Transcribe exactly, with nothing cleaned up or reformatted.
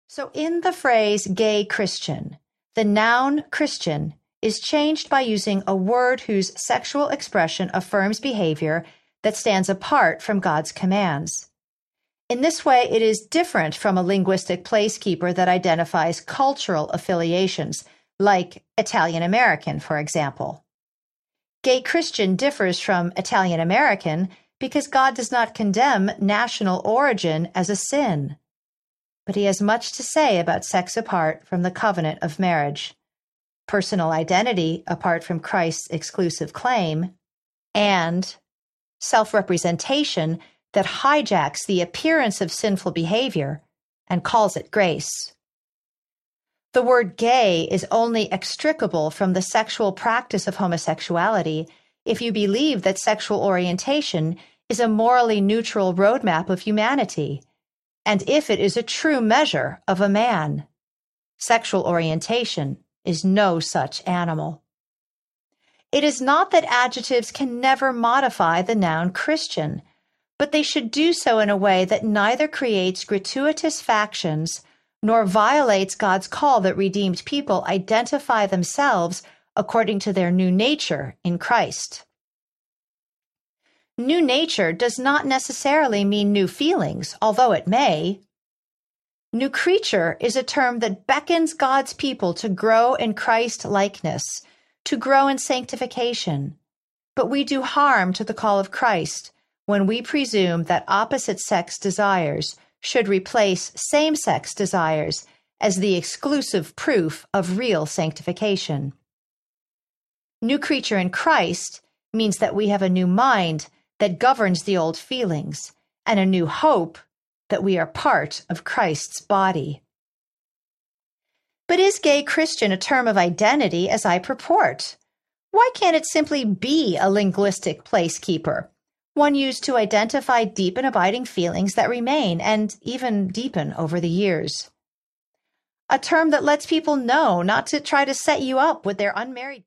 So in the phrase gay Christian, the noun Christian is changed by using a word whose sexual expression affirms behavior that stands apart from God's commands. In this way, it is different from a linguistic placekeeper that identifies cultural affiliations, like Italian American, for example. Gay Christian differs from Italian American because God does not condemn national origin as a sin. But he has much to say about sex apart from the covenant of marriage, personal identity apart from Christ's exclusive claim, and self-representation that hijacks the appearance of sinful behavior and calls it grace. The word gay is only extricable from the sexual practice of homosexuality if you believe that sexual orientation is a morally neutral roadmap of humanity, and if it is a true measure of a man. Sexual orientation is no such animal. It is not that adjectives can never modify the noun Christian, but they should do so in a way that neither creates gratuitous factions nor violates God's call that redeemed people identify themselves according to their new nature in Christ. New nature does not necessarily mean new feelings, although it may. New creature is a term that beckons God's people to grow in Christ-likeness, to grow in sanctification. But we do harm to the call of Christ when we presume that opposite-sex desires should replace same-sex desires as the exclusive proof of real sanctification. New creature in Christ means that we have a new mind that governs the old feelings, and a new hope that we are part of Christ's body. But is gay Christian a term of identity as I purport? Why can't it simply be a linguistic placekeeper, one used to identify deep and abiding feelings that remain and even deepen over the years? A term that lets people know not to try to set you up with their unmarried